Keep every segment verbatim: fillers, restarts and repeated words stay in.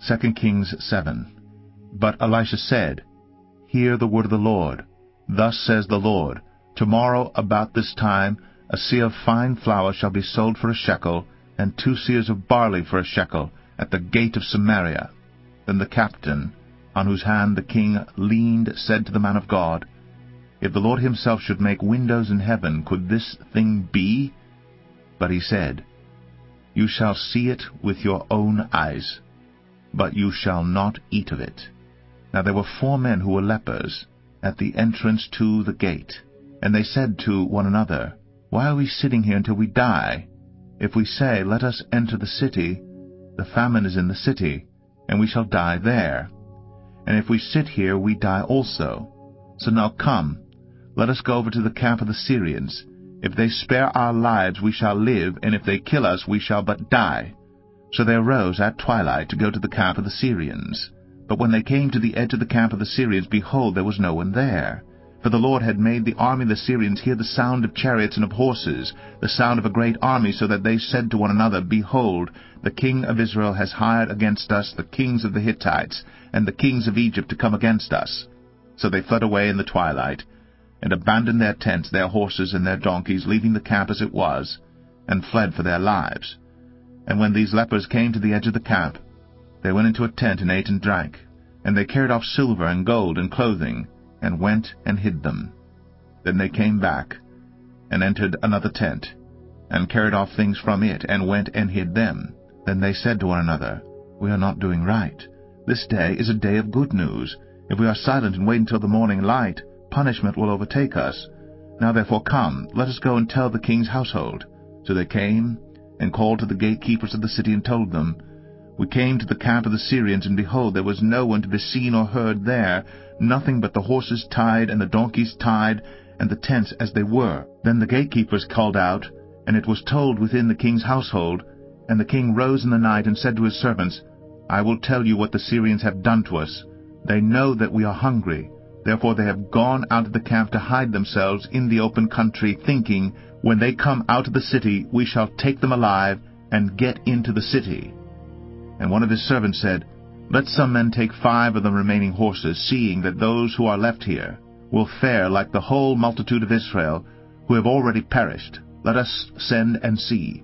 Second Kings seven. But Elisha said, Hear the word of the Lord. Thus says the Lord, Tomorrow about this time a seah of fine flour shall be sold for a shekel, and two seahs of barley for a shekel, at the gate of Samaria. Then the captain, on whose hand the king leaned, said to the man of God, If the Lord himself should make windows in heaven, could this thing be? But he said, You shall see it with your own eyes, but you shall not eat of it. Now there were four men who were lepers at the entrance to the gate. And they said to one another, Why are we sitting here until we die? If we say, Let us enter the city, the famine is in the city, and we shall die there. And if we sit here, we die also. So now come, let us go over to the camp of the Syrians. If they spare our lives, we shall live, and if they kill us, we shall but die. So they arose at twilight to go to the camp of the Syrians. But when they came to the edge of the camp of the Syrians, behold, there was no one there. For the Lord had made the army of the Syrians hear the sound of chariots and of horses, the sound of a great army, so that they said to one another, Behold, the king of Israel has hired against us the kings of the Hittites and the kings of Egypt to come against us. So they fled away in the twilight, and abandoned their tents, their horses, and their donkeys, leaving the camp as it was, and fled for their lives. And when these lepers came to the edge of the camp, they went into a tent and ate and drank. And they carried off silver and gold and clothing, and went and hid them. Then they came back, and entered another tent, and carried off things from it, and went and hid them. Then they said to one another, We are not doing right. This day is a day of good news. If we are silent and wait until the morning light, punishment will overtake us. Now therefore come, let us go and tell the king's household. So they came, and called to the gatekeepers of the city, and told them, We came to the camp of the Syrians, and behold, there was no one to be seen or heard there, nothing but the horses tied, and the donkeys tied, and the tents as they were. Then the gatekeepers called out, and it was told within the king's household. And the king rose in the night, and said to his servants, I will tell you what the Syrians have done to us. They know that we are hungry. Therefore they have gone out of the camp to hide themselves in the open country, thinking, When they come out of the city, we shall take them alive, and get into the city. And one of his servants said, Let some men take five of the remaining horses, seeing that those who are left here will fare like the whole multitude of Israel, who have already perished. Let us send and see.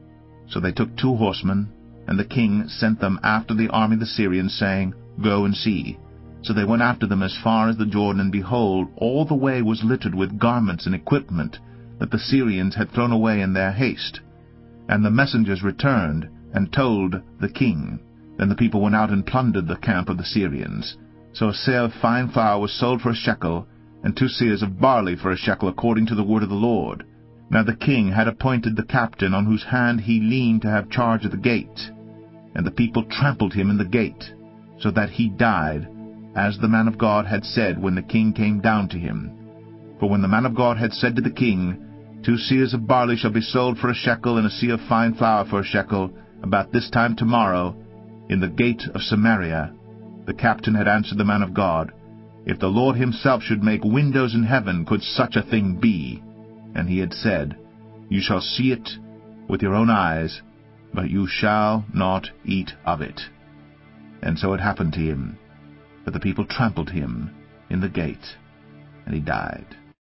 So they took two horsemen, and the king sent them after the army of the Syrians, saying, Go and see. So they went after them as far as the Jordan, and behold, all the way was littered with garments and equipment that the Syrians had thrown away in their haste. And the messengers returned, and told the king. Then the people went out and plundered the camp of the Syrians. So a seah of fine flour was sold for a shekel, and two seahs of barley for a shekel, according to the word of the Lord. Now the king had appointed the captain on whose hand he leaned to have charge of the gate. And the people trampled him in the gate, so that he died, as the man of God had said when the king came down to him. For when the man of God had said to the king, Two seahs of barley shall be sold for a shekel, and a seah of fine flour for a shekel, about this time tomorrow, in the gate of Samaria, the captain had answered the man of God, If the Lord himself should make windows in heaven, could such a thing be? And he had said, You shall see it with your own eyes, but you shall not eat of it. And so it happened to him, that the people trampled him in the gate, and he died.